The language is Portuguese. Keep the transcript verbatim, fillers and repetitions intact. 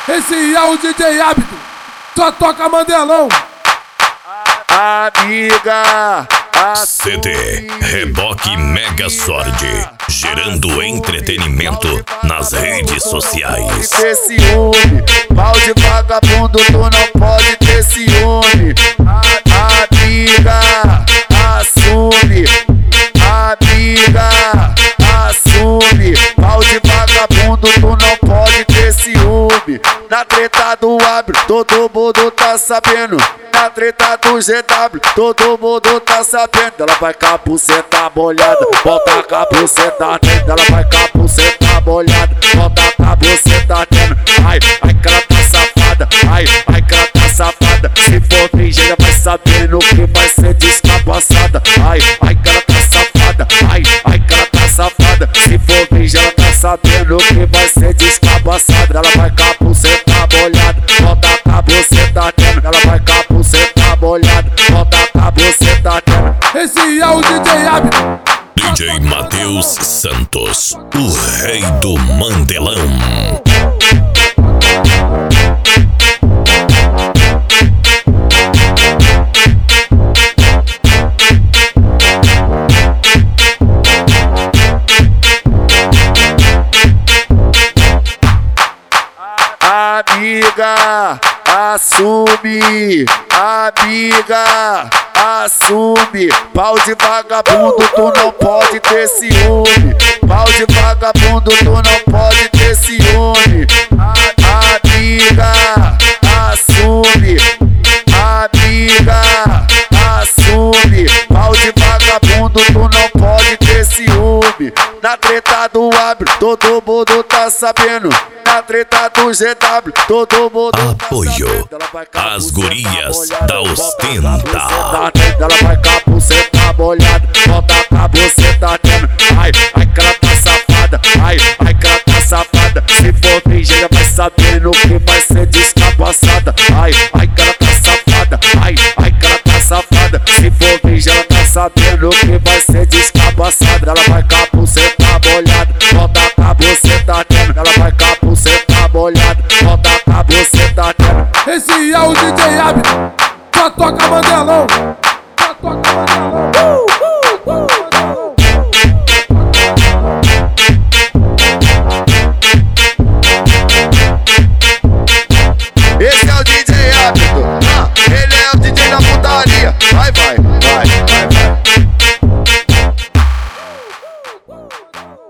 Esse é o D J Hábito, só toca Mandelão. Amiga, C D Reboque Mega Sword, gerando entretenimento nas redes sociais. ter ciúme, pau de vagabundo, tu não pode ter ciúme. A- Amiga, assume. Amiga, assume. Pau de vagabundo, tu não pode ter ciúme. Na treta do Abre, todo mundo tá sabendo. Na treta do G W, todo mundo tá sabendo. Ela vai com a buceta molhada, volta com a buceta dentro. Ela vai com a buceta molhada, volta com a buceta dentro. Ai, ai que ela tá safada, ai, ai que ela tá safada. Se for virgem, já vai sabendo que vai ser descabaçada. Ai, ai que ela tá safada, ai, ai que ela tá safada. Se for virgem, ela tá sabendo que vai ser descabaçada. Ela vai com a buceta molhada, volta com a buceta dentro. Ela vai com a buceta molhada, volta com a buceta dentro. Esse é o D J Hábito, D J Matheus Santos, o rei do Mandelão. Amiga, assume. Amiga, assume. Pau de vagabundo, tu não pode ter ciúme. Pau de vagabundo, tu não pode ter ciúme. A- Amiga, assume. Amiga, assume. Pau de vagabundo, tu não pode ter ciúme. Na treta do Abre, todo mundo tá sabendo. Na treta do G W, todo mundo Apoio as gurias da Ostenta. ela vai com a buceta molhada, volta com a buceta dentro. Ai, ai que ela tá safada, ai, ai que ela tá safada. Se for virgem, já vai sabendo que vai ser descabaçada. Ai, ai que ela tá safada, ai, ai que ela tá safada. Se for virgem, ela tá sabendo que vai ser descabaçada. Ela vai com a buceta molhada, volta com a buceta dentro. Ela vai com a buceta molhada, volta com a buceta dentro. esse é o D J Hábito, só toca Mandelão, só toca Mandelão.